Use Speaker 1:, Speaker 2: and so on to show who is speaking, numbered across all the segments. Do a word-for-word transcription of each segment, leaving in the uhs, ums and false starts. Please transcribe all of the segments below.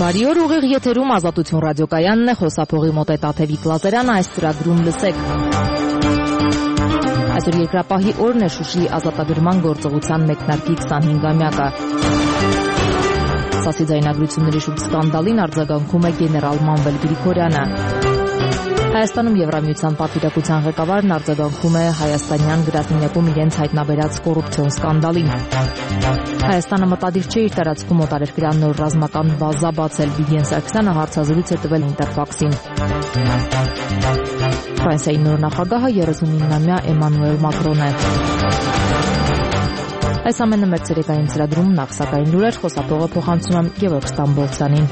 Speaker 1: Բարի օր, ուղիղ եթերում Ազատություն ռադիոկայանն է, խոսափողի մոտ է Տաթևիկ Լազարյանը, այս ծրագրում լսեք։ Այսօր երկրապահի օրն է, Շուշիի ազատագրման գործողության մեկնարկի քսանհինգամյակը։ Սասի ձայնագրությունների շուրջ սկանդալին արձագանքում է գեներալ Մանվել Գրիգորյանը։ Հայաստանում Եվրամիության պատվիրակության ղեկավարն արձագանքում է հայաստանյան գրասենյակում իրենց հայտնաբերած կոռուպցիոն սկանդալին։ Հայաստանը մտադիր չէ իր տարածքում օտարերկրյա նոր ռազմական բազա բացել, Վիգեն Սարգսյանը հարցազրույց է տվել Ինտերֆաքսին։ Ֆրանսիայի նոր նախագահը երեսունինամյա Էմանուել Մակրոն է։ Այս ամենը մեր ցերեկային ծրագրում, նախ սակայն լուրեր, խոսափողը փոխանցում եմ Գևորգ Ստամբոլցյանին։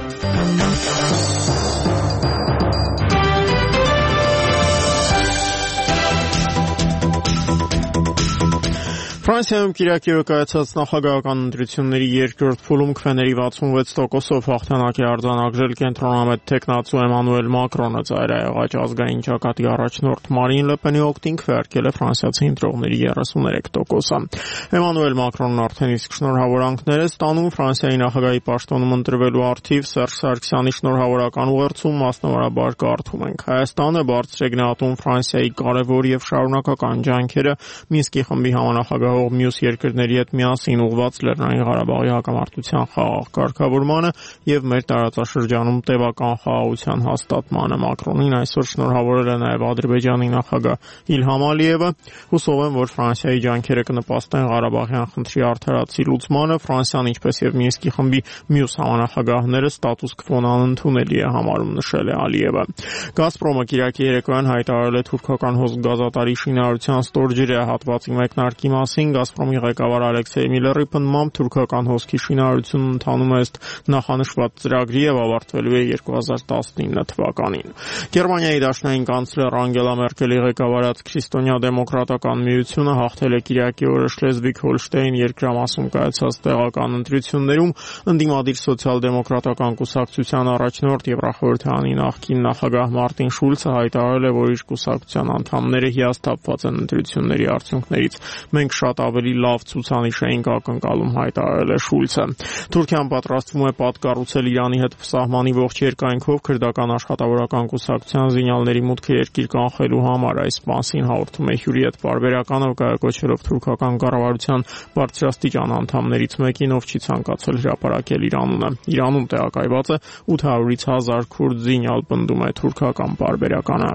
Speaker 2: Ֆրանսիայում Կիրակի օրը կայացած նախագահական ընտրությունների երկրորդ փուլում քվեների վաթսունվեց տոկոսով հաղթանակ է արձանագրել կենտրոնամետ թեկնածու Էմանուել Մակրոնը, ծայրահեղաճ ազգային ճակատի առաջնորդ Մարին Լը Պենի օգտին քվեարկել է ֆրանսիացի ընտրողների երեսուներեք տոկոսը։ Էմանուել Մակրոնն արդեն իսկ շնորհավորանքներ է ստանում Ֆրանսիայի նախագահի պաշտոնում ընտրվելու առթիվ Սերժ Սարգսյանի շնորհավորական ուղերձում մասնավորաբար կարդում ենք. Հայաստանը բարձր է գնահատում Ֆրանսիայի կարևոր եւ շարունակական ջանքերը Մինսկի խմբի համանախագահ մյուս երկրների հետ միասին ուղղված Լեռնային Ղարաբաղի հակամարտության խաղաղ կարգավորմանը եւ մեր տարածաշրջանում տևական խաղաղության հաստատմանը։ Մակրոնին այսօր շնորհավորել է նաեւ Ադրբեջանի նախագահ Իլհամ Ալիևը։ Հուսով եմ, որ Ֆրանսիայի ջանքերը կնպաստեն Ղարաբաղյան խնդրի արդարացի լուծմանը։ Ֆրանսիան, ինչպես եւ Մինսկի խմբի մյուս համանախագահները ստատուս քվոն անընդունելի է համարում, նշել է Ալիևը։ Գազպրոմը Կիրակի երեկոյան հայտարարել է թուրքական հոսք-գազատարի շինարարության ստորջրյա հատվածի մեկնարկի մասին։ Գազպրոմի ղեկավար Ալեքսեյ Միլլերի պնդմամբ թուրքական հոսքի շինարարությունն ընթանում է ըստ նախանշված ծրագրի եւ ավարտվելու է երկու հազար տասնինը թվականին։ Գերմանիայի դաշնային կանցլեր Անգելա Մերկելի ղեկավարած Քրիստոնյա դեմոկրատական միությունը հաղթել է Կիրակի օրը Շլեզվիգ-Հոլշտեյն երկրամասում կայացած տեղական ընտրություններում ընդդիմադիր սոցիալ-դեմոկրատական կուսակցության առաջնորդ Եվրախորհրդարանի նախկին նախագահ Մարտին Շուլցը հայտարարել է, որ իր կուսակցության անդամները հիասթափված են ընտրությունների արդյունքներից։ Մենք շատ ավելի լավ ցուցանիշ էինք ակնկալում, հայտարարել է Շուլցը։ Թուրքիան պատրաստվում է պատկառուցել Իրանի հետ սահմանի ողջ երկայնքով քրդական աշխատավորական կուսակցության զինյալների մուտքը երկիր կանխելու համար։ Այս մասին հաղորդում է Հյուրիետ պարբերականը, կայակոչելով թուրքական կառավարության բարձրաստիճան անդամներից մեկին, ով չի ցանկացել հրապարակել իր անունը։ Իրանում տեղակայված է ութ հարյուրից հազար քուրդ զինյալ, պնդում է թուրքական պարբերականը։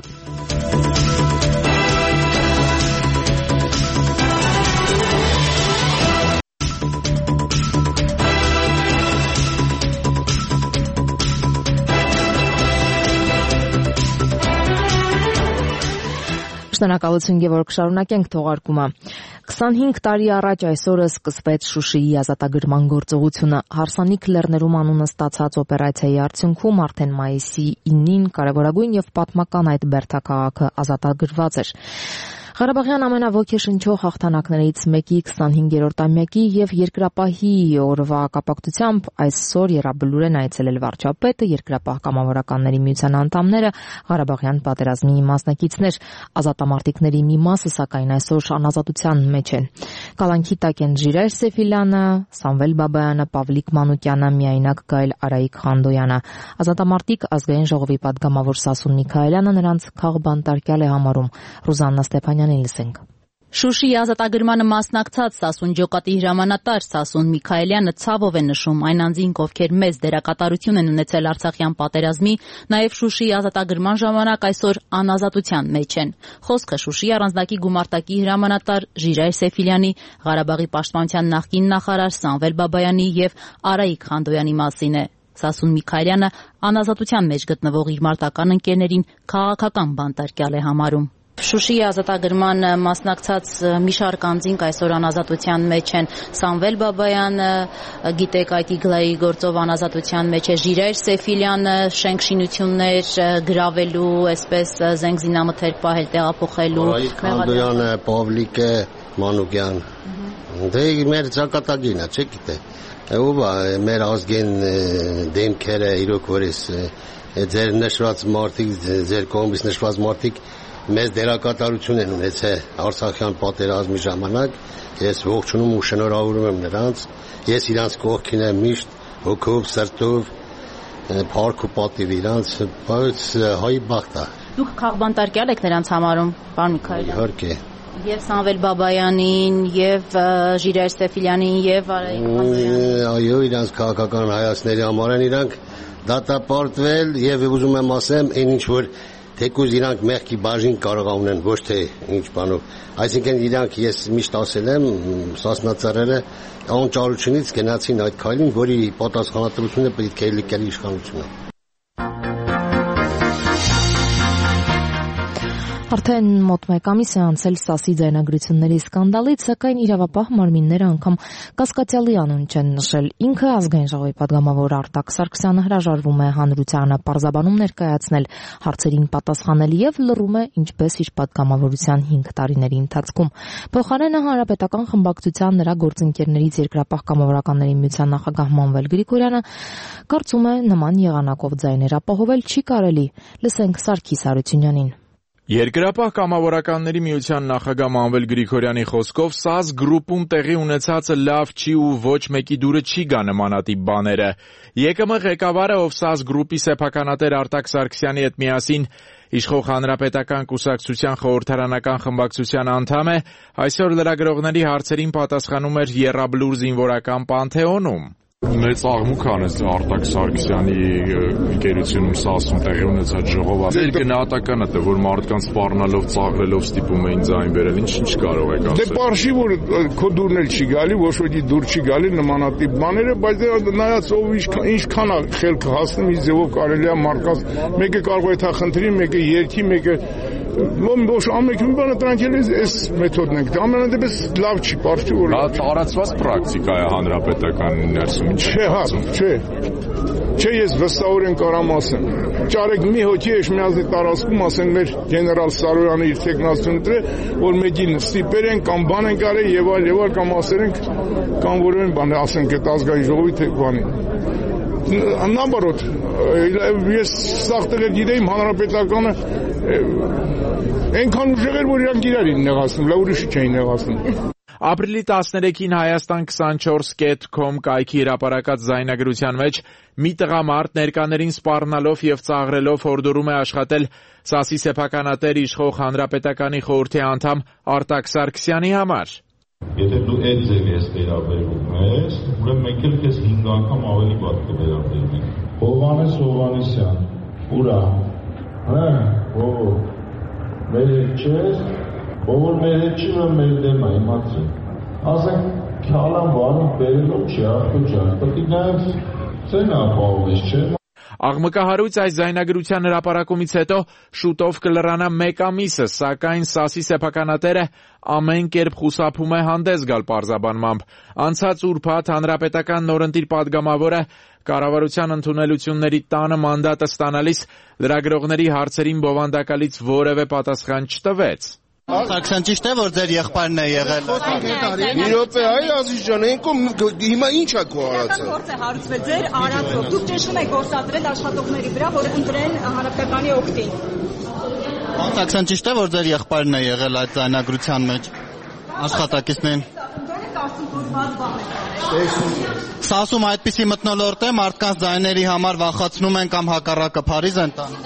Speaker 1: Շնորհակալություն, Գևորգ, շարունակենք թողարկումը։ քսանհինգ տարի առաջ այսօրը սկսվեց Շուշիի ազատագրման գործողությունը։ Հարսանիք լեռներում անունը ստացած օպերացիայի արդյունքում արդեն մայիսի ինին կարևորագույն եւ պատմական այդ բերդաքաղաքը ազատագրված էր։ Ղարաբաղյան ամենաոգեշնչող հաղթանակներից մեկի քսանհինգերորդամյակի եւ երկրապահի օրվա կապակցությամբ այսօր Եռաբլուր են այցելել վարչապետը, երկրապահ կամավորականների միության անդամները, Ղարաբաղյան պատերազմի մասնակիցներ։ Ազատամարտիկների մի մասը սակայն այսօր անազատության մեջ են։ Կալանքի տակ են Ժիրայր Սեֆիլյանը, Սամվել Բաբայանը, Պավլիկ Մանուկյանը, միայնակ Գայլ Արայիկ Խանդոյանը։ Ազատամարտիկ ազգային ժողովի պատգամավոր Սասուն Միքայելյանը նրանց քաղբանտարկյալ է համարում։ Ռուզաննա Ստեփանյանին լսենք։
Speaker 3: Շուշիի ազատագրմանը մասնակցած Սասուն ջոկատի հրամանատար Սասուն Միքայելյանը ցավով է նշում այն անձինք, ովքեր մեծ դերակատարություն են ունեցել Արցախյան պատերազմի, նաև Շուշիի ազատագրման ժամանակ այսօր անազատության մեջ են։ Խոսքը Շուշիի առանձնակի գումարտակի հրամանատար Ժիրայր Սեֆիլյանի, Ղարաբաղի պաշտպանության նախկին նախարար Սամվել Բաբայանի եւ Արայիկ Խանդոյանի մասին է։ Սասուն Միքայելյանը անազատության մեջ գտնվող իր մարտական ընկերներին քաղաքական բանտարկյալ է համարում։ Շուշիի ազատագրման մասնակցած մի շարք անձինք այսօր անազատության մեջ են։ Սամվել Բաբայանը, գիտեք, այ տի գլայի գործով անազատության մեջ է, Ժիրայր Սեֆիլյանը, շենք շինություններ գրավելու, այսպես զենք զինամթերք պահել, տեղափոխելու։
Speaker 4: Խանդոյանը, Պավլիկը, Մանուկյան։ Դե մեր ճակատագինը, չէ՞ գիտե։ Ով է մեր ազգային դեմքերը իրոք որ էս ձեր նշված մարդիկ, ձեր կողմից նշված մարդիկ մեծ դերակատարություն են ունեցել Արցախյան պատերազմի ժամանակ։ Ես ողջունում ու շնորհավորում եմ նրանց։ Ես իրանց կողքին եմ միշտ հոգով, սրտով, Փառք ու պատիվ իրանց, բայց հայի բախտ է։
Speaker 3: Դուք քաղբանտարկյալ եք նրանց համարում, պարոն Միքայելյան։
Speaker 4: Իհարկե։
Speaker 3: Եվ Սամվել Բաբայանին, եւ Ժիրայր Սեֆիլյանին, եւ Արայիկ Խանոյանին։
Speaker 4: Այո, իրանց քաղաքական հայացքների համար են իրանք դատապարտվել եւ ուզում եմ ասեմ, այն ինչ որ թեկուզ իրանք մեղքի բաժին կարող ունեն, ոչ թե ինչ բանով։ Այսինքն իրանք ես միշտ ասել եմ, սասնածառերը անճարությունից գնացին այդ քայլին, որի պատասխանատվությունը պետք է լիքել իշխանությունը։
Speaker 1: Արդեն մոտ մեկ ամիս է անցել Սասի ձայնագրությունների սկանդալից, սակայն իրավապահ մարմինները անգամ կասկածյալի անուն չեն նշել։ Ինքը ազգային ժողովի պատգամավոր Արտակ Սարգսյանը հրաժարվում է հանրությանը պարզաբանում ներկայացնել, հարցերին պատասխանել եւ լռում է ինչպես իր պատգամավորության հինգ տարիների ընթացքում։ Փոխարենը հանրապետական խմբակցության նրա գործընկերներից Երկրապահ կամավորականների միության նախագահ Մանվել Գրիգորյանը կարծում է նման եղանակով ձայներ ապահովել չի կարելի։ Լսենք Սարգիս Հարությունյանին։
Speaker 5: Երկրապահ կամավորականների միության նախագահ Մանվել Գրիգորյանի խոսքով ՍԱԶ գրուպում տեղի ունեցածը լավ չի ու ոչ մեկի դուրը չի գա նմանատիպ բաները։ ԵԿՄ ղեկավարը, ով ՍԱԶ գրուպի սեփականատեր Արտակ Սարգսյանի հետ միասին իշխող հանրապետական կուսակցության խորհրդարանական խմբակցության անդամ է, այսօր լրագրողների հարցերին պատասխանում էր Եռաբլուր զինվորական Պանթեոնում։
Speaker 6: Մեծ աղմուկ անեց Արտակ Սարգսյանի ընկերությունում ՍԱՍ-ում տեղի ունեցած ժողովը։ Ձեր գնահատականը թե որ մարդկանց սպառնալով, ծաղրելով ստիպում էին ձայն բերել, ինչ ինչ կարող եք ասել։
Speaker 7: Դե բարշի որ քո դուրն էլ չի գալի, ոչ ոքի դուր չի գալի նմանատիպ բաները, բայց նայած ով ինչքան է խելքը հասնում, ինչ ձևով կարելի է մարդկանց, մեկը կարող է թա խնդրի, մեկը երկի, մեկը ոչ ամենքին բանը դրանք էլ էս մեթոդն ենք։ Ամենայն դեպս լավ չի, բարշի որ
Speaker 6: լավ տարածված պրակտիկա է հանրապետական ներսում։
Speaker 7: Չէ, հա, չէ։ Չէ, ես վստահորեն կարամ ասեմ։ Ճարեք մի հոգի Էշմիածնի տարածքում ասեն մեր գեներալ Սարոյանը իր տեխնացությունը դրե, որ մեկին ստիպեր են կամ բան են կարել եւ այլ եւ այլ կամ ասեր ենք կամ որևէ բան ասենք այդ ազգային ժողովի թե բանի։ Наоборот, ես սաղ տեղեր գիտեիմ հանրապետականը այնքան ուժեղ էր, որ իրանք իրար էին նեղացնում, լավ ուրիշի չէին նեղացնում։
Speaker 5: Ապրիլի տասներեքին Հայաստան twenty-four dot com կայքի հրապարակած ձայնագրության մեջ մի տղամարդ ներկաներին սպառնալով եւ ծաղրելով հորդորում է աշխատել ՍԱՍ-ի սեփականատեր իշխող հանրապետականի խորհրդի անդամ Արտակ Սարգսյանի համար։
Speaker 8: Եթե դու այդ ձև ես վերաբերվում ես, ուրեմն մենք էլ քեզ հինգ անգամ ավելի վատ կվերաբերվենք։ Հովհաննես Հովհաննիսյան, ուրա, հա, ո՞վ, մեր չես, ով մեր չի ու մեր դեմ է, իմացի։ Ասենք քալան բանը բերելով չի, ախո ջան, պետք է նայես ցենա ապահովես, չէ՞։
Speaker 5: Աղմկահարույց այս ձայնագրության հրապարակումից հետո շուտով կլրանա մեկ ամիսը, սակայն ՍԱՍ-ի սեփականատերը ամեն կերպ խուսափում է հանդես գալ պարզաբանմամբ։ Անցած ուրբաթ հանրապետական նորընտիր պատգամավորը կառավարության ընդունելությունների տանը մանդատը ստանալիս լրագրողների հարցերին բովանդակալից որևէ պատասխան չտվեց։
Speaker 9: Սարգսյան ճիշտ է, որ ձեր եղբայրն է եղել։
Speaker 10: Մի րոպե, այ Ազիզ ջան, այնքան հիմա ի՞նչ է քո արածը։
Speaker 11: Գործ է հարուցվել ձեր արածով։ Դուք ճնշում եք գործադրել աշխատողների վրա, որ ընտրեն հանրապետականի օգտին։
Speaker 9: Սարգսյան ճիշտ է, որ ձեր եղբայրն է եղել այդ ձայնագրության մեջ աշխատակիցներին։ ՍԱՍ-ում այդպիսի մթնոլորտ է, մարդկանց ձայների համար վախացնում են կամ հակառակը Փարիզ են տանում։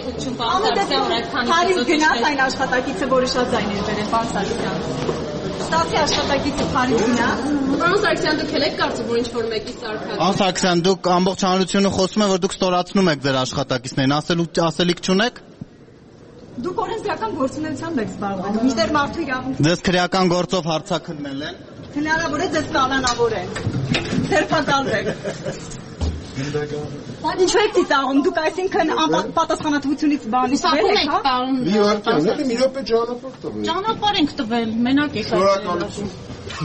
Speaker 11: Փարիզ գնաց այն աշխատակիցը, որը շատ ձայներ բերել, պարոն Սարգսյան։ ՍԱՍ-ի աշխատակիցը Փարիզ գնա։
Speaker 12: Պարոն Սարգսյան, դուք եք կարծում, որ ինչ-որ մեկի սարքած։
Speaker 9: Պարոն Սարգսյան, դուք ամբողջ հանրությունը խոսում է, որ դուք ստորացնում եք ձեր աշխատակիցներին, ասելու ասելիք չունեք։
Speaker 11: Դուք օրենսդրական գործունեությամբ եք զբաղվում։ Մինչդեռ մարդու իրավունք։
Speaker 9: Ձեզ քրեական գործով հարցաքննել են։
Speaker 11: Հնարավոր է ձեզ կանանավորեն։ Ձերբակալվեք։ Ինչու եք ծիծաղում, դուք այսինքն պատասխանատվությունից բանից վեր եք, հա։
Speaker 10: Մի վարքան, դե մի րոպե ճանապարհ տվեք։
Speaker 12: Ճանապարհ ենք տվել, մենակ եք
Speaker 10: այսօր։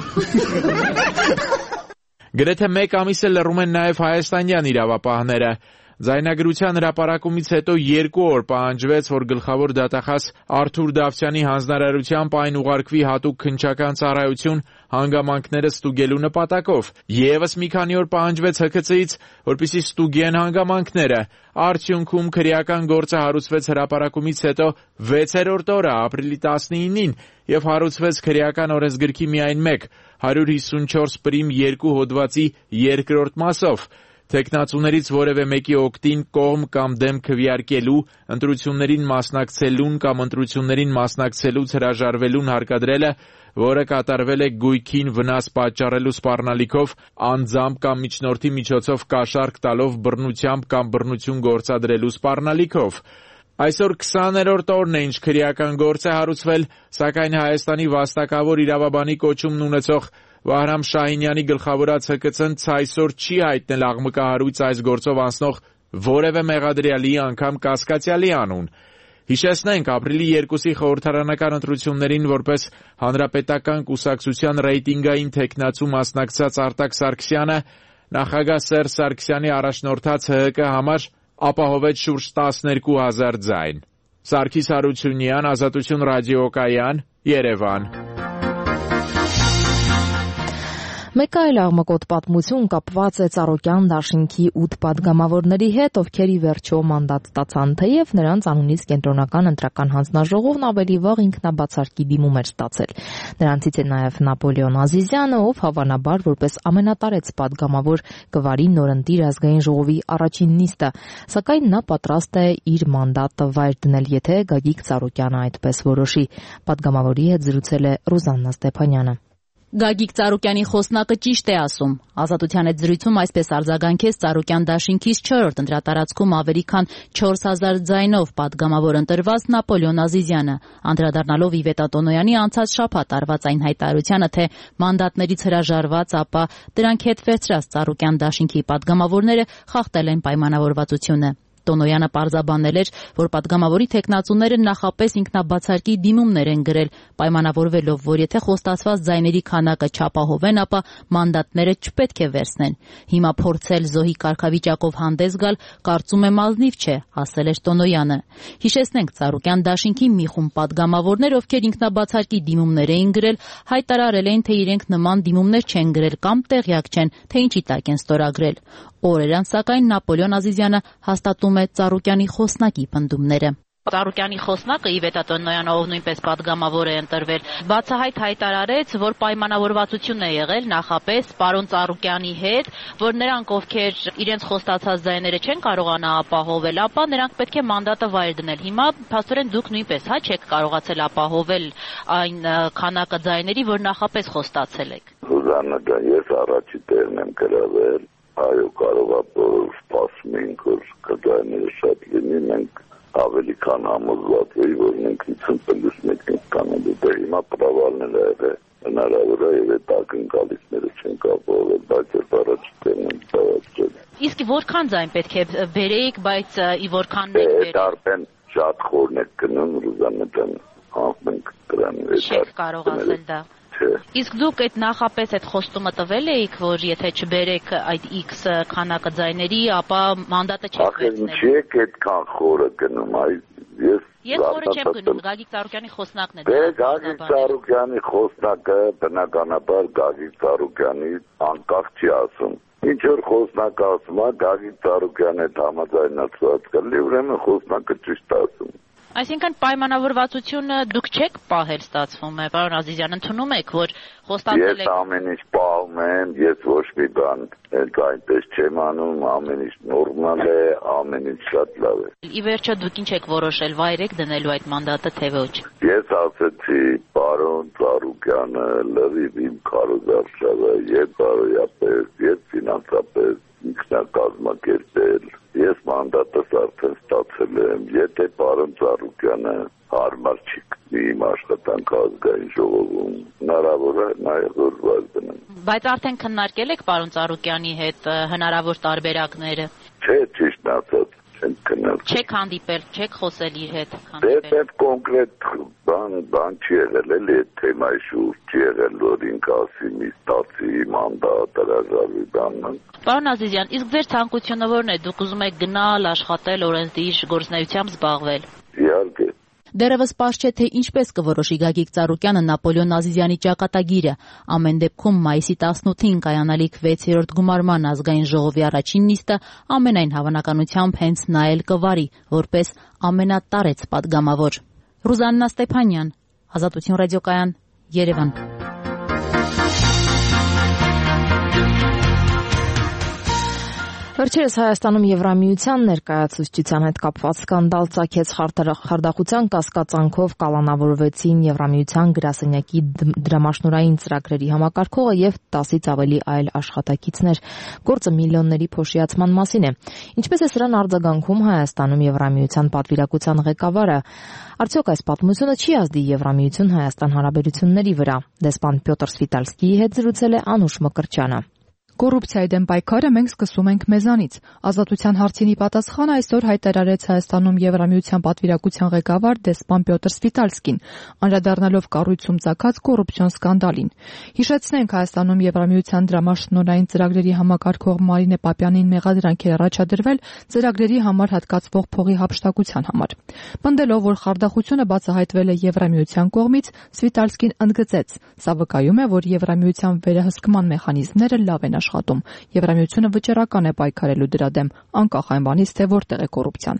Speaker 5: Գրեթե մեկ ամիս է լռում են նաև հայաստանյան իրավապահները։ Ձայնագրության հրապարակումից հետո երկու օր պահանջվեց, որ գլխավոր դատախազ Արթուր Դավթյանի հանձնարարությամբ այն ուղարկվի հատուկ քննչական ծառայություն հանգամանքները ստուգելու նպատակով։ Եվս մի քանի օր պահանջվեց Հ K C-ից, որպեսզի ստուգեն հանգամանքները։ Արդյունքում քրեական գործը հարուցվեց հրապարակումից հետո վեցերորդ օրը ապրիլի տասնինին եւ հարուցվեց քրեական օրենսգրքի միայն մեկ հարյուր հիսունչորս պրիմ երկու հոդվածի երկրորդ մասով։ Թեկնածուներից որևէ մեկի օգտին կողմ կամ դեմ քվեարկելու, ընտրություններին մասնակցելուն կամ ընտրություններին մասնակցելուց հրաժարվելուն հարկադրելը, որը կատարվել է գույքին վնաս պատճառելու սպառնալիքով, անձամբ կամ միջնորդի միջոցով կաշառք տալով բռնությամբ կամ բռնություն գործադրելու սպառնալիքով։ Այսօր քսաներորդ օրն է, ինչ քրեական գործ է հարուցվել, սակայն Հայաստանի վաստակավոր իրավաբանի կոչումն ունեցող Վահրամ Շահինյանի գլխավորած Հ K C-ն ցայսօր չի հայտնել աղմկահարույց այս գործով անցնող որևէ մեղադրյալի, անգամ կասկածյալի անուն։ Հիշեցնենք, ապրիլի երկուսի խորհրդարանական ընտրություններին որպես Հանրապետական կուսակցության ռեյտինգային թեկնածու մասնակցած Արտակ Սարգսյանը նախագահ Սերժ Սարգսյանի առաջնորդած Հ Հ K համար ապահովեց շուրջ տասներկու հազար ձայն։ Սարգիս Հարությունյան, Ազատություն ռադիոկայան, Երևան։
Speaker 1: Մեկ այլ աղմկոտ պատմություն կապված է Ծառուկյան դաշինքի ութ պատգամավորների հետ, ովքեր ի վերջո մանդատ ստացան, թեև նրանց անունից կենտրոնական ընտրական հանձնաժողովն ավելի վաղ ինքնաբացարկի դիմում էր ստացել։ Նրանցից է նաև Նապոլեոն Ազիզյանը, ով հավանաբար որպես ամենատարեց պատգամավոր կվարի նորընտիր ազգային ժողովի առաջին նիստը, սակայն նա պատրաստ է իր մանդատը վայր դնել, եթե Գագիկ Ծառուկյանը այդպես որոշի։ Պատգամավորի հետ զրուցել է Ռուզաննա Ստեփանյանը։
Speaker 3: Գագիկ Ծառուկյանի խոսնակը ճիշտ է ասում։ Ազատության հետ զրույցում այսպես արձագանքեց Ծառուկյան դաշինքից չորրորդ ընտրատարածքում ավելի քան չորս հազար ձայնով պատգամավոր ընտրված Նապոլեոն Ազիզյանը, անդրադառնալով Իվետա Տոնոյանի անցած շաբաթ արված այն հայտարարությանը, թե մանդատներից հրաժարված, ապա դրանք հետ վերցրած Ծառուկյան դաշինքի պատգամավորները խախտել են պայմանավորվածությունը։ Տոնոյանը պարզաբանել էր, որ պատգամավորի թեկնածուները նախապես ինքնաբացարկի դիմումներ են գրել, պայմանավորվելով, որ եթե խոստացված ձայների քանակը չապահովեն, ապա մանդատները չպետք է վերցնեն։ Հիմա փորձել զոհի կարգավիճակով հանդես գալ, կարծում եմ ազնիվ չէ, ասել էր Տոնոյանը։ Հիշեցնենք, Ծառուկյան դաշինքի մի խումբ պատգամավորներ, ովքեր ինքնաբացարկի դիմումներ էին գրել, հայտարարել էին, թե իրենք նման դիմումներ չեն գրել կամ տեղյակ չեն, թե ինչի տակ են ստորագրել։ Օրեր անց, սակայն Նապոլեոն Ազիզյանը հաստատում է Ծառուկյանի խոսնակի պնդումները։ Ծառուկյանի խոսնակը Իվետա Տոնոյանը, ով նույնպես պատգամավոր է ընտրվել, բացահայտ հայտարարեց, որ պայմանավորվածություն է եղել նախապես պարոն Ծառուկյանի հետ, որ նրանք, ովքեր իրենց խոստացած ձայները չեն կարողանա ապահովել, ապա նրանք պետք է մանդատը վայր դնել։ Հիմա փաստորեն դուք նույնպես հա չեք կարողացել ապահովել այն քանակը ձայների, որ նախապես խոստացել եք։
Speaker 13: Ռուզաննա ջան, ես առաջի տեղն եմ գրավել, այո, կարող է որ սպասում ենք, որ կձայները շատ լինի, մենք ավելի քան համոզված էի, որ մենք վաթսուն պլյուս մեկ ենք կանելու, դե հիմա պրավալն էլ է եղել, հնարավոր է եւ այդ ակնկալիքները չեն կապվել, բայց ես առաջի տեղն եմ ծավալել։
Speaker 3: Իսկ որքան ձայն պետք է բերեիք, բայց ի որքան
Speaker 13: մեկ բերեիք։ Դե արդեն շատ խորն է գնում, Ռուզաննա ջան, անք դրան է։
Speaker 3: Չեք կարող ասել դա։ Իսկ դուք այդ նախապես այդ խոստումը տվել էիք, որ եթե չբերեք այդ X քանակը ձայների, ապա մանդատը չեք վերցնել։
Speaker 13: Ախր չի այդքան խորը գնում, այ ես
Speaker 3: Ես խորը չեմ գնում, Գագիկ Ծառուկյանի խոսնակն է։
Speaker 13: Դե Գագիկ Ծառուկյանի խոսնակը բնականաբար Գագիկ Ծառուկյանի անկախ չի ասում։ Ինչ որ խոսնակը ասում է, Գագիկ Ծառուկյանը համաձայնացված կլինի, ուրեմն խոսնակը ճիշտ ասում։
Speaker 3: Այսինքն պայմանավորվածությունը դուք չեք պահել, ստացվում է, պարոն Ազիզյան, ընդունում եք, որ խոստացել եք։
Speaker 13: Ես ամեն ինչ պահում եմ, ես ոչ մի բան այնպես չեմ անում, ամեն ինչ նորմալ է, ամեն ինչ շատ լավ է։
Speaker 3: Ի վերջո դուք ինչ եք որոշել, վայր եք դնելու այդ մանդատը, թե ոչ։
Speaker 13: Ես ասեցի, պարոն Ծառուկյանը լրիվ իմ քարոզարշավը, եւ բարոյապես, եւ ֆինանսապես ինքնակազմակերպել։ Ես մանդատս արդեն ստացել եմ, եթե պարոն Ծառուկյանը հարմար չի գտնի իմ աշխատանքը ազգային ժողովում, հնարավոր է նաև որ վայր դնեմ։
Speaker 3: Բայց արդեն քննարկել եք պարոն Ծառուկյանի հետ հնարավոր տարբերակները։
Speaker 13: Չէ, ճիշտ ասած, չենք քննարկել։
Speaker 3: Չեք հանդիպել, չեք խոսել իր հետ
Speaker 13: հանդիպել։ Դե կոնկրետ բան բան չի եղել, էլի այդ թեմայի շուրջ չի եղել, որ ինքը ասի մի ստացի մանդատ հրաժարվի բանն։
Speaker 3: Պարոն Ազիզյան, իսկ ձեր ցանկությունը ո՞րն է։ Դուք ուզում եք գնալ, աշխատել, օրենսդիր գործունեությամբ զբաղվել։
Speaker 13: Իհարկե։
Speaker 3: Դեռևս պարզ չէ, թե ինչպես կորոշի Գագիկ Ծառուկյանը Նապոլեոն Ազիզյանի ճակատագիրը։ Ամեն դեպքում մայիսի տասնութին կայանալիք վեցերորդ գումարման ազգային ժողովի առաջին նիստը ամենայն հավանականությամբ հենց նա էլ կվարի, որպես ամենատարեց պատգամավոր։ Ռուզաննա Ստեփանյան, Ազատություն ռադիոկայան, Երևան։
Speaker 1: Վերջերս Հայաստանում Եվրամիության ներկայացուցչության հետ կապված սկանդալ ծագեց խարդախության կասկածանքով կալանավորվեցին Եվրամիության գրասենյակի դրամաշնորհային ծրագրերի համակարգողը եւ տասից ավելի այլ աշխատակիցներ։ Գործը միլիոնների փոշիացման մասին է։ Ինչպես է սրան արձագանքում Հայաստանում Եվրամիության պատվիրակության ղեկավարը, արդյոք այս պատմությունը չի ազդի Եվրամիություն-Հայաստան հարաբերությունների վրա։ Դեսպան Պյոտր Սվիտալսկիի հետ զրուցել է Անուշ Մկրտչյանը։
Speaker 14: Կոռուպցիայի դեմ պայքարը մենք սկսում ենք մեզանից։ Ազատության հարցինի պատասխանը այսօր հայտարարեց Հայաստանում Եվրամիության պատվիրակության ղեկավար դեսպան Պյոտր Սվիտալսկին, անդրադառնալով կառույցում ծագած կոռուպցիոն սկանդալին։ Հիշեցնենք, Հայաստանում Եվրամիության դրամաշնորհային ծրագրերի համակարգող Մարինե Պապյանին մեղադրանք էր առաջադրվել ծրագրերի համար հատկացվող փողի հափշտակության համար։ Պնդելով, որ խարդախությունը բացահայտվել է Եվրամիության կողմից, Սվիտալսկին ընդգծեց. «Սա վկայում է, որ Եվրամիության վերահսկման մեխանիզմները լավ են աշխատում։ Եվրամիությունը վճռական է պայքարելու դրա դեմ, անկախ այն բանից, թե որտեղ է կոռուպցիան»։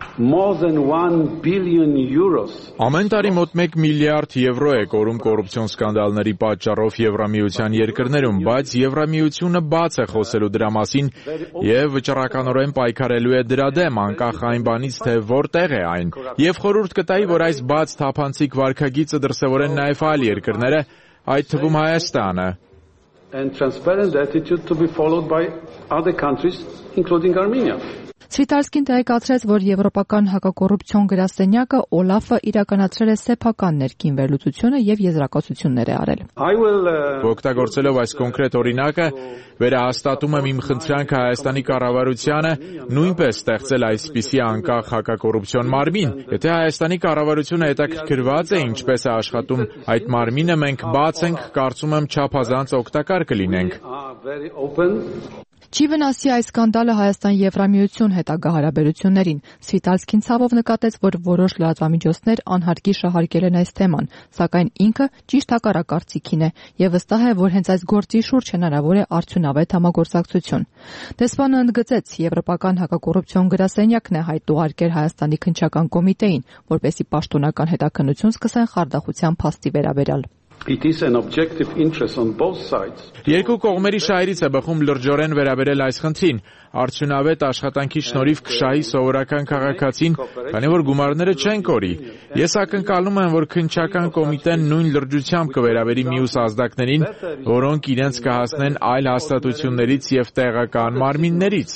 Speaker 5: Ամեն տարի մոտ մեկ միլիարդ եվրո է կորում կոռուպցիոն սկանդալների պատճառով Եվրամիության երկրներում, բայց Եվրամիությունը բաց է խոսելու դրա մասին եւ վճռականորեն պայքարելու է դրա դեմ, անկախ այն բանից, թե որտեղ է այն։ Եվ խորհուրդ կտայի, որ այս բաց թափանցիկ վարքագիծը դրսևորեն նաեւ այլ երկրները, այդ թվում Հայաստանը։
Speaker 15: And transparent attitude to be followed by other countries, including Armenia.
Speaker 14: Սվիտալսկին տեղեկացրեց, որ Եվրոպական հակակոռուպցիոն գրասենյակը Օլաֆը իրականացրել է սեփական ներքին վերլուծությունը եւ եզրակացություններ է արել։
Speaker 5: Օգտագործելով այս կոնկրետ օրինակը, վերահաստատում եմ իմ խնդրանքը Հայաստանի կառավարությանը նույնպես ստեղծել այսպիսի անկախ հակակոռուպցիոն մարմին։ Եթե Հայաստանի կառավարությունը հետաքրքրված է ինչպես է աշխատում այդ մարմինը, մենք բաց ենք, կարծում եմ չափազանց օգտակար կլինենք։
Speaker 14: Չի վնասի այս սկանդալը Հայաստան-Եվրամիություն հետագա հարաբերություններին։ Սվիտալսկին ցավով նկատեց, որ որոշ լրատվամիջոցներ անհարկի շահարկել են այս թեման, սակայն ինքը ճիշտ հակառակարծիքին է եւ վստահ է, որ հենց այս գործի շուրջ հնարավոր է արդյունավետ համագործակցություն։ Դեսպանը ընդգծեց, Եվրոպական հակակոռուպցիոն գրասենյակն է հայտ ուղարկել Հայաստանի քննչական կոմիտեին, որպեսզի պաշտոնական հետաքննություն սկսեն խարդախության փաստի վերաբերյալ։
Speaker 15: It is an objective interest on both sides.
Speaker 5: Երկու կողմերի շահերից է բխում լրջորեն վերաբերել այս խնդրին։ Արդյունավետ աշխատանքի շնորհիվ կշահի սովորական քաղաքացին, քանի որ գումարները չեն կորի։ Ես ակնկալում եմ, որ քննչական կոմիտեն նույն լրջությամբ կվերաբերի մյուս ազդակներին, որոնք իրենց կհասնեն այլ հաստատություններից եւ տեղական մարմիններից։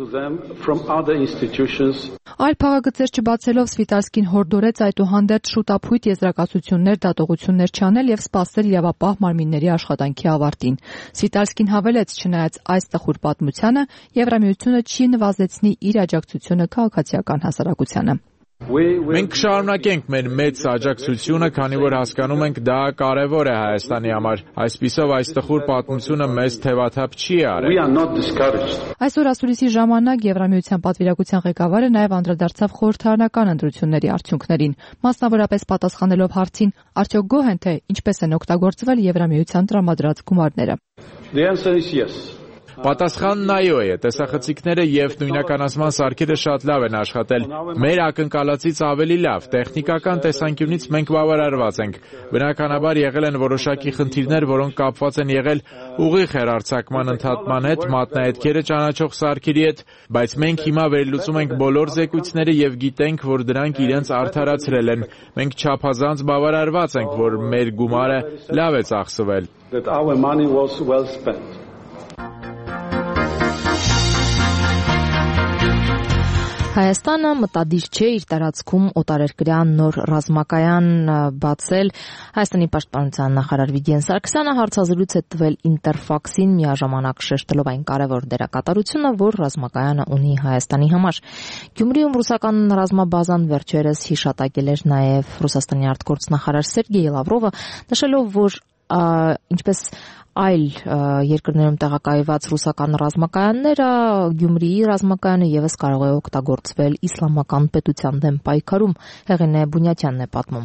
Speaker 14: Այլ փաղագծեր չբացելով Սվիտալսկին հորդորեց այդուհանդերձ շուտափույթ եզրակացություններ, դատողություններ չանել եւ սպասել իրավապահ մարմինների աշխատանքի ավարտին։ Սվիտալսկին հավելեց, չնայած այս տխուր պատմությանը, Եվրամիությունը չի նվազեցնի իր աջակցությունը քաղաքացիական հասարակությանը։
Speaker 5: Մենք կշարունակենք մեր մեծ աջակցությունը, քանի որ հասկանում ենք դա կարևոր է Հայաստանի համար։ Այսպիսով այս տխուր պատմությունը մեզ թևաթափ չի արել։
Speaker 14: Այսօր ասուլիսի ժամանակ Եվրամիության պատվիրակության ղեկավարը նաև անդրադարձավ խորհրդարանական ընտրությունների արդյունքներին, մասնավորապես պատասխանելով հարցին, արդյոք գոհ են, թե ինչպես են օգտագործվել Եվրամիության տրամադրած գումարները։
Speaker 5: Պատասխանն այո է, տեսախցիկները եւ նույնականացման սարքերը շատ լավ են աշխատել։ Մեր ակնկալածից ավելի լավ, տեխնիկական տեսանկյունից մենք բավարարված ենք։ Բնականաբար եղել են որոշակի խնդիրներ, որոնք կապված են եղել ուղիղ հեռարձակման ընդհատման հետ, մատնահետքերը ճանաչող սարքերի հետ, բայց մենք հիմա վերլուծում ենք բոլոր զեկույցները եւ գիտենք, որ դրանք իրենց արդարացրել են։ Մենք չափազանց բավարարված ենք, որ մեր գումարը լավ է ծախսվել։
Speaker 1: Հայաստանը մտադիր չէ իր տարածքում օտարերկրյան նոր ռազմակայան բացել։ Հայաստանի պաշտպանության նախարար Վիգեն Սարգսյանը հարցազրույց է տվել Ինտերֆաքսին, միաժամանակ շեշտելով այն կարևոր դերակատարությունը, որ ռազմակայանը ունի Հայաստանի համար։ Գյումրիում ռուսական ռազմաբազան վերջերս հիշատակել էր նաև Ռուսաստանի արտգործնախարար Սերգեյ Լավրովը, նշելով, որ ինչպես այլ երկրներում տեղակայված ռուսական ռազմակայանները, Գյումրիի ռազմակայանը եւս կարող է օգտագործվել իսլամական պետության դեմ պայքարում, Հեղինե Բունյատյանն է պատմում։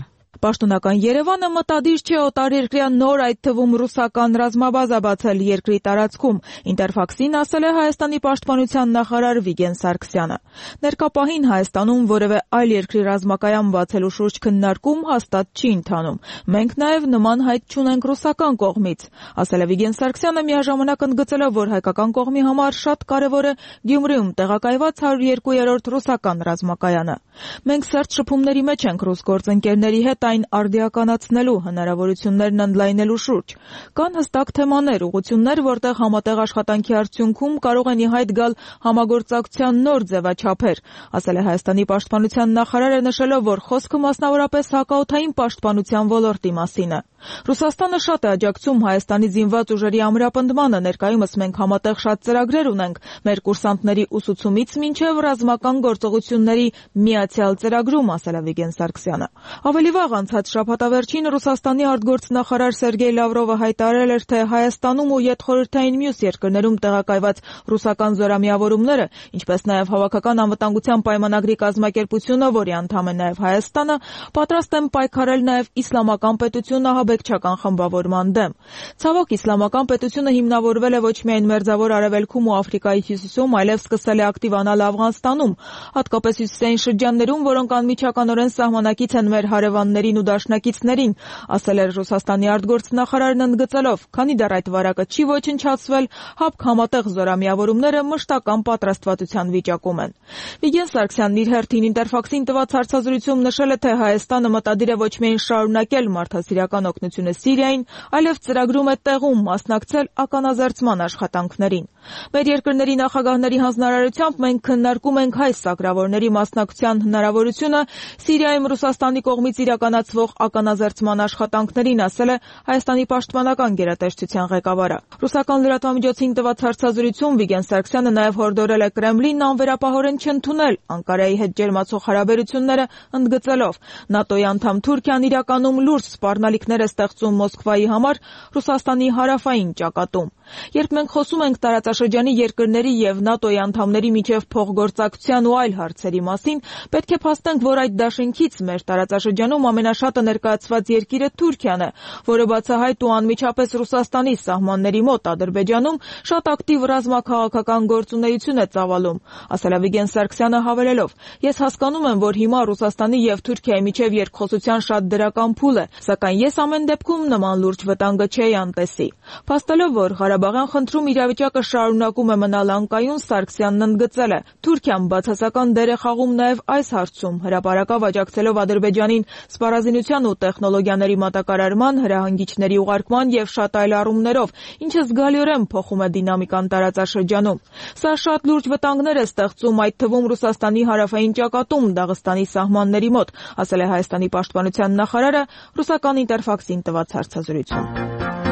Speaker 16: Պաշտոնական Երևանը մտադիր չէ օտարերկրյա նոր, այդ թվում ռուսական ռազմաբազա բացել երկրի տարածքում, Ինտերֆաքսին ասել է Հայաստանի պաշտպանության նախարար Վիգեն Սարգսյանը։ Ներկա պահին Հայաստանում որևէ այլ երկրի ռազմակայան բացելու շուրջ քննարկում հաստատ չի ընթանում։ Մենք նաև նման հայտ չունենք ռուսական կողմից, ասել է Վիգեն Սարգսյանը, միաժամանակ ընդգծելով, որ հայկական կողմի համար շատ կարևոր է Գյումրիում տեղակայված հարյուր երկու-րդ ռուսական ռազմակայանը։ Մենք սերտ շփումների մեջ ենք ռուս գործընկերների հետ այն արդիականացնելու հնարավորություններն ընդլայնելու շուրջ։ Կան հստակ թեմաներ, ուղղություններ, որտեղ համատեղ աշխատանքի արդյունքում կարող են ի հայտ գալ համագործակցության նոր ձևաչափեր, ասել է Հայաստանի պաշտպանության նախարարը, նշելով, որ խոսքը մասնավորապես հակաօդային պաշտպանության ոլորտի մասին է։ Ռուսաստանը շատ է աջակցում Հայաստանի զինված ուժերի ամրապնդմանը, ներկայումս մենք համատեղ շատ ծրագրեր ունենք, մեր կուրսանտների ուսուցումից մինչև ռազմական գործողությունների միացյալ ծրագրում, ասել է Վիգեն Սարգսյանը։ Ավելի վաղ անցած շաբաթավերջին Ռուսաստանի արտգործնախարար Սերգեյ Լավրովը հայտարարել էր, թե Հայաստանում ու յետխորհրդային մյուս երկրներում տեղակայված ռուսական զորամիավորումները, ինչպես նաև Հավաքական անվտանգության պայմանագրի կազմակերպությունը, որի անդամ է նաև Հայաստանը, պատրաստ են պայքարել նաև իսլամական պետություն ահաբեկչական խմբավորման դեմ։ Ցավոք, իսլամական պետությունը հիմնավորվել է ոչ միայն Մերձավոր Արևելքում ու Աֆրիկայի հյուսիսում, այլև սկսել է ակտիվանալ Աֆղանստանում, հատկապես հյուսիսային շրջաններում, որոնք անմիջականորեն սահմանակից են մեր հարևաններին ու դաշնակիցներին, ասել էր Ռուսաստանի արտգործնախարարն, ընդգծելով, քանի դեռ այդ վարակը չի ոչնչացվել, ՀԱՊԿ համատեղ զորամիավորումները մշտական պատրաստվածության վիճակում են։ Վիգեն Սարգսյանն իր հերթին Ինտերֆաքսին տված հարցազրույցում նշել է, թե Հայաստանը մտադիր է ոչ միայն շարունակել մարդասիրական օգնությունը Սիրիային, այլև ծրագրում է տեղում մասնակցել ականազերծման աշխատանքներին։ Մեր երկրների նախագահների հանձնարարությամբ մենք քննարկում ենք հայ սակրավորների մասնակցության հնարավորությունը Սիրիայում Ռուսաստանի կողմից իրականացվող ականազերծման աշխատանքներին, ասել է Հայաստանի պաշտպանական գերատեսչության ղեկավարը։ Ռուսական լրատվամիջոցին տված հարցազրույցում Վիգեն Սարգսյանը նաև հորդորել է Կրեմլին անվերապահորեն չընդունել Անկարայի հետ ջերմացող հարաբերությունները, ընդգծելով, ՆԱՏՕ-ի անդամ Թուրքիան իրականում լուրջ սպառնալիքներ է ստեղծում Մոսկվայի համար Ռուսաստանի հարավային ճակատում։ Երբ մենք խոսում ենք տարածաշրջանի երկրների եւ ՆԱՏՕ-ի անդամների միջև փոխգործակցության ու այլ հարցերի մասին, պետք է փաստենք, որ այդ դաշինքից մեր տարածաշրջանում ամենաշատը ներկայացված երկիրը Թուրքիան է, որը բացահայտ ու անմիջապես Ռուսաստանի սահմանների մոտ Ադրբեջանում շատ ակտիվ ռազմաքաղաքական գործունեություն է ծավալում, ասել է Վիգեն Սարգսյանը, հավելելով. Ես հասկանում եմ, որ հիմա Ռուսաստանի եւ Թուրքիայի միջև երկխոսության շատ դրական փուլ է, սակայն ես ամեն դեպքում նման լուրջ վտանգը չէի անտեսի։ Փաստելով, որ Ղարաբաղյան խնդրում իրավիճակը շարունակում է մնալ անկայուն, Սարգսյանն ընդգծել է. Թուրքիան բացասական դեր է խաղում նաև այս հարցում, հրապարակավ աջակցելով Ադրբեջանին սպառազինության ու տեխնոլոգիաների մատակարարման, հրահանգիչների ուղարկման եւ շատ այլ առումներով, ինչը զգալիորեն փոխում է դինամիկան տարածաշրջանում։ Սա շատ լուրջ վտանգներ է ստեղծում, այդ թվում Ռուսաստանի հարավային ճակատում, Դաղստանի սահմանների մոտ, ասել է Հայաստանի պաշտպանության նախարարը ռուսական Ինտերֆաքսին տված հարցազրույցում։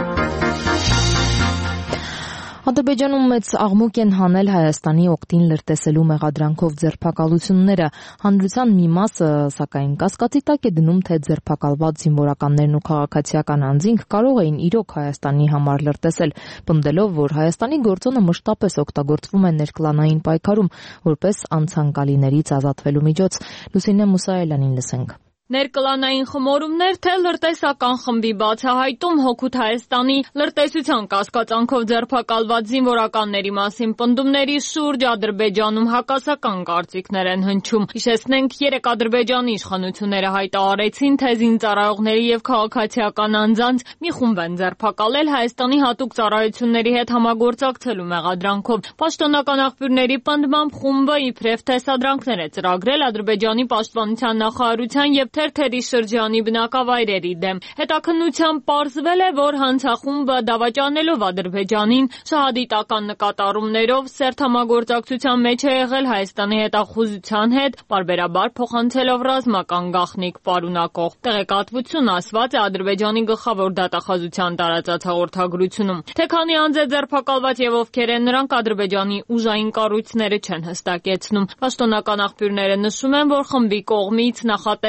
Speaker 1: Ադրբեջանում մեծ աղմուկ են հանել Հայաստանի օգտին լրտեսելու մեղադրանքով ձերբակալությունները։ Հանրության մի մասը, սակայն, կասկածի տակ է դնում, թե ձերբակալված զինվորականներն ու քաղաքացիական անձինք կարող էին իրոք Հայաստանի համար լրտեսել, պնդելով, որ Հայաստանի գործոնը մշտապես օգտագործվում է ներկլանային պայքարում, որպես անցանկալիներից ազատվելու միջոց։ Լուսինե Մուսայելյանին լսենք։
Speaker 12: Ներկլանային խմորումներ, թե լրտեսական խմբի բացահայտում հօգուտ Հայաստանի լրտեսության կասկածանքով ձերբակալված զինվորականների մասին պնդումների շուրջ Ադրբեջանում հակասական կարծիքներ են հնչում։ Հիշեցնենք, երեկ Ադրբեջանի իշխանությունները հայտարարեցին, թե զինծառայողների եւ քաղաքացիական անձանց մի խումբ են ձերբակալել Հայաստանի հատուկ ծառայությունների հետ համագործակցելու մեղադրանքով։ Պաշտոնական աղբյուրների պնդմամբ խումբը իբրև տեսադրանքներ է ծրագրել Ադրբեջանի պաշտպանության նախարարության եւ թերթերի շրջանի բնակավայրերի դեմ։ Հետաքննությամբ պարզվել է, որ հանցախումբը դավաճանելով Ադրբեջանին շահադիտական նկատառումներով սերտ համագործակցության մեջ է եղել Հայաստանի հետախուզության հետ, պարբերաբար փոխանցելով ռազմական գաղտնիք պարունակող տեղեկատվություն, ասված է Ադրբեջանի գլխավոր դատախազության տարածած հաղորդագրությունում։ Թե քանի անձ է ձերբակալված եւ ովքեր են նրանք, Ադրբեջանի ուժային կառույցները չեն հստակեցնում։ Պաշտոնական աղբյուրները նշում են, որ խմբի կողմից նախատեսված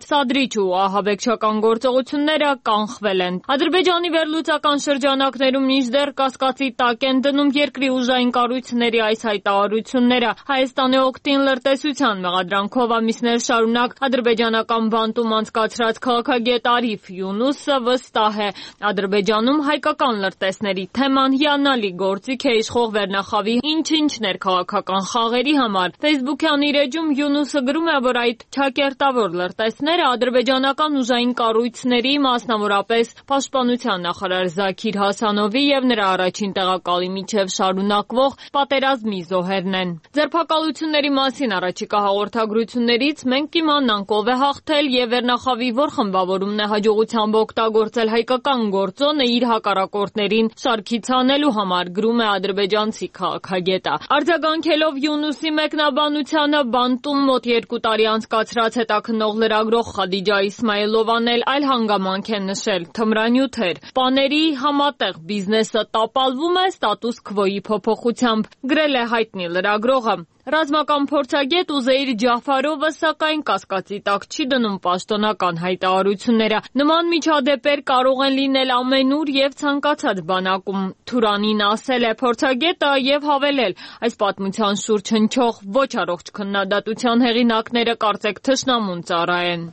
Speaker 12: սադրիչ ու ահաբեկչական գործողությունները կանխվել են։ Ադրբեջանի վերլուծական շրջանակներում մինչդեռ կասկածի տակ են դնում երկրի ուժային կառույցների այս հայտարարությունները։ Հայաստանի օգտին լրտեսության մեղադրանքով ամիսներ շարունակ ադրբեջանական բանտում անցկացրած քաղաքագետ Արիֆ Յունուսը վստահ է, Ադրբեջանում հայկական լրտեսների թեման հիանալի գործիք է իշխող վերնախավի ինչ-ինչ ներքաղաքական խաղերի համար։ Facebook-յան իր էջում Յունուսը գրում է, որ այդ ճակերտավոր լրտեսները ադրբեջանական ուժային կառույցների, մասնավորապես Պաշտպանության նախարար Զաքիր Հասանովի եւ նրա առաջին տեղակալի միջև շարունակվող պատերազմի զոհերն են։ Ձերբակալությունների մասին առաջիկա հաղորդագրություններից մենք կիմանանք ով է հաղթել եւ վերնախավի որ խմբավորումն է հաջողությամբ օգտագործել հայկական գործոնը իր հակառակորդներին շարքից հանելու համար, գրում է ադրբեջանցի քաղաքագետը։ Արձագանքելով Յունուսի մեկնաբանությանը բանտում մոտ երկու տարի անցկացրած հետաքննող լրագրող Խադիջա Իսմայելովան էլ այլ հանգամանք է նշել՝ թմրանյութեր։ Պաների համատեղ բիզնեսը տապալվում է ստատուս քվոյի փոփոխությամբ, գրել է հայտնի լրագրողը։ Ռազմական փորձագետ Ուզեյր Ջաֆարովը սակայն կասկածի տակ չի դնում պաշտոնական հայտարարությունները։ Նման միջադեպեր կարող են լինել ամենուր եւ ցանկացած բանակում։ Թուրանին ասել է փորձագետը եւ հավելել. այս պատմության շուրջ հնչող ոչ առողջ քննադատության հեղինակները կարծեք թշնամուն ծառա են։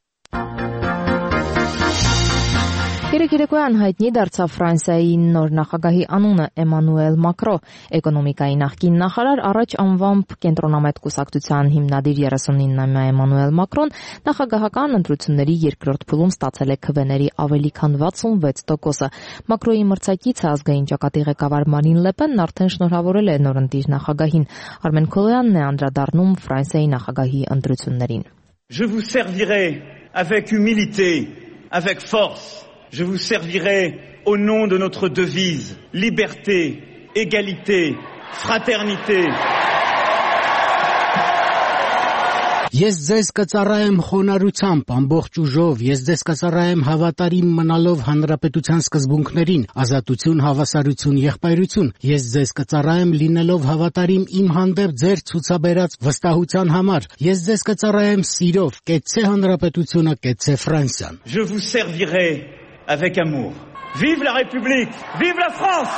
Speaker 1: Երեկ երեկոյան հայտնի դարձավ Ֆրանսիայի նոր նախագահի անունը Էմանուել Մակրո։ Էկոնոմիկայի նախկին նախարար, առաջ անվամբ կենտրոնամետ կուսակցության հիմնադիր երեսունինամյա Էմանուել Մակրոն նախագահական ընտրությունների երկրորդ փուլում ստացել է քվեների ավելի քան վաթսունվեց տոկոսը։ Մակրոյի մրցակիցը ազգային ճակատի ղեկավար Մարին Լեպենն արդեն շնորհավորել է նորընտիր նախագահին։ Արմեն Քոլոյանն է անդրադառնում Ֆրանսիայի նախագահի ընտրություններին։
Speaker 17: Je vous servirai avec humilité, avec force. Je vous servirai au nom de notre devise, liberté, égalité, fraternité.
Speaker 18: Ես ձեզ կծառայեմ խոնարհությամբ, ամբողջ ուժով, ես ձեզ կծառայեմ հավատարիմ մնալով հանրապետության սկզբունքներին, ազատություն, հավասարություն, եղբայրություն, ես ձեզ կծառայեմ լինելով հավատարիմ իմ հանդեպ ձեր ցուցաբերած վստահության համար, ես ձեզ կծառայեմ սիրով, կեցցե հանրապետությունը, կեցցե Ֆրանսիան։
Speaker 17: Je vous servirai avec amour. Vive la République, vive la France!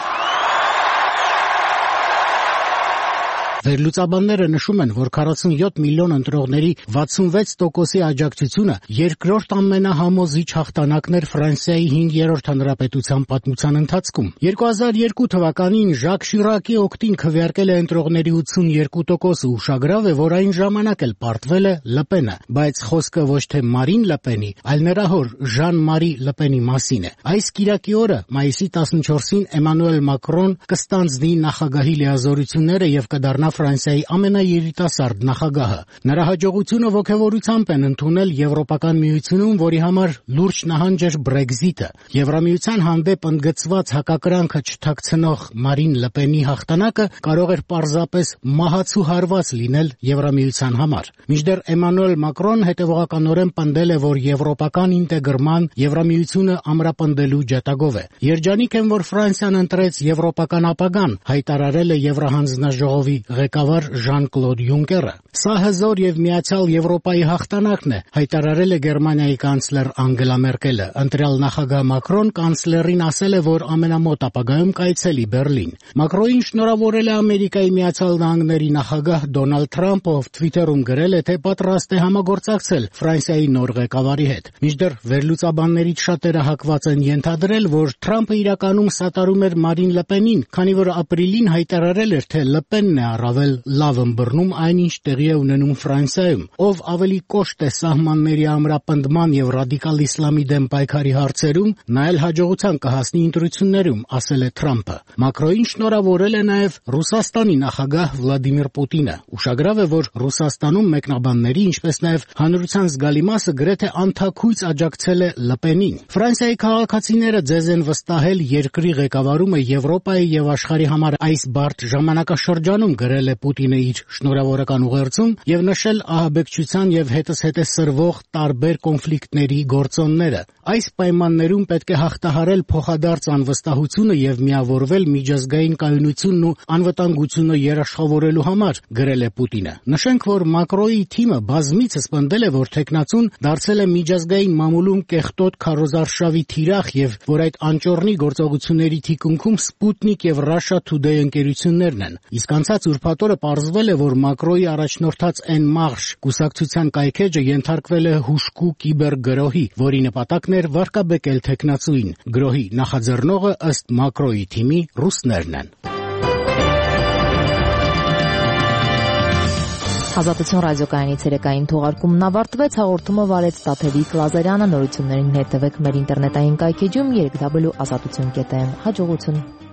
Speaker 18: Վերլուծաբանները նշում են, որ քառասունյոթ միլիոն ընտրողների վաթսունվեց տոկոսի աջակցությունը երկրորդ ամենահամոզիչ հաղթանակն էր Ֆրանսիայի հինգերորդ հանրապետության պատմության ընթացքում։ երկու հազար երկու թվականին Ժակ Շիրակի օգտին քվեարկել է ընտրողների ութսունյոթ տոկոսը, ուշագրավ է, որ այն ժամանակ էլ պարտվել է Լպենը, բայց խոսքը ոչ թե Մարին Լպենի, այլ նրա հոր Ժան-Մարի Լպենի մասին է։ Այս կիրակի օրը, մայիսի տասնչորսին, Էմանուել Մակրոն կստանձնի նախագահի լիազորությունները եւ կդառնա Ֆրանսիայի ամենաերիտասարդ նախագահը։ Նրա հաջողությունը ոգևորությամբ են ընդունել Եվրոպական միությունում, որի համար լուրջ նահանջ էր Բրեքզիտը։ Եվրամիության հանդեպ ընդգծված հակակրանքը չթաքցնող Մարին Լպենի հաղթանակը կարող էր պարզապես մահացու հարված լինել Եվրամիության համար։ Մինչդեռ Էմանուել Մակրոն հետևողականորեն պնդել է, որ եվրոպական ինտեգրման Եվրամիությունը ամրապնդելու ջատագով է։ Երջանիկ եմ, որ Ֆրանսիան ընտրեց եվրոպական ապագան, հայտարարել է Եվրահանձնաժողովի ղեկավար Ժան-Կլոդ Յունկերը։ Սա հզոր եւ միացյալ Եվրոպայի հաղթանակն է, հայտարարել է Գերմանիայի կանցլեր Անգելա Մերկելը։ Ընտրյալ նախագահ Մակրոն կանցլերին ասել է, որ ամենամոտ ապագայում կայցելի Բերլին։ Մակրոին շնորհավորել է Ամերիկայի Միացյալ Նահանգների նախագահ Դոնալդ Թրամփը, ով Twitter-ում գրել է, թե պատրաստ է համագործակցել Ֆրանսիայի նոր ղեկավարի հետ։ Մինչդեռ վերլուծաբաններից շատերը հակված են ենթադրել, որ Թրամփը իրականում սատարում էր Մարին Լպենին, քանի որ ապրիլին հայտարարել էր, թե Լպենն է առավել լավ ըմբռնում այն, ինչ տեղի է ունենում Ֆրանսիայում, ով ավելի կոշտ է սահմանների ամրապնդման եւ ռադիկալ իսլամի դեմ պայքարի հարցերում, նա էլ հաջողության կհասնի ընտրություններում, ասել է Թրամփը։ Մակրոին շնորհավորել է նաեւ Ռուսաստանի նախագահ Վլադիմիր Պուտինը։ Ուշագրավ է, որ Ռուսաստանում մեկնաբանների, ինչպես նաեւ հանրության զգալի մասը գրեթե անթաքույց աջակցել է Լպենին։ Ֆրանսիայի քաղաքացիները ձեզ են վստահել երկրի ղեկավարումը Եվրոպայի եւ աշխարհի համար այս բարդ ժամանակաշրջանում, գրել գրել է Պուտինը իր շնորհավորական ուղերձում եւ նշել ահաբեկչության եւ հետզհետե սրվող տարբեր կոնֆլիկտների գործոնները։ Այս պայմաններում պետք է հաղթահարել փոխադարձ անվստահությունը եւ միավորվել միջազգային կայունությունն ու անվտանգությունը երաշխավորելու համար, գրել է Պուտինը։ Նշենք, որ Մակրոյի թիմը բազմիցս պնդել է, որ թեկնածուն դարձել է միջազգային մամուլում կեղտոտ քարոզարշավի թիրախ եւ որ այդ անճոռնի գործողությունների թիկունքում Sputnik եւ Russia Today ընկերություններն են։ Իսկ անցած ուրբաթ օրը պարզվել է, որ Մակրոյի առաջնորդած En Marche կուսակցության կայքեջը ենթարկվել է հուժկու կիբերգրոհի, որի նպատակն էր վարկաբեկել թեկնածուին։ Գրոհի նախաձեռնողը ըստ Մակրոյի թիմի ռուսներն են։
Speaker 1: Ազատություն ռադիոկայանի ցերեկային թողարկումն ավարտվեց, հաղորդումը վարեց Տաթևիկ Լազարյանը, նորություններին հետևեք մեր ինտերնետային կայքեջում երեք w ազատություն կետ am։ Հաջողություն։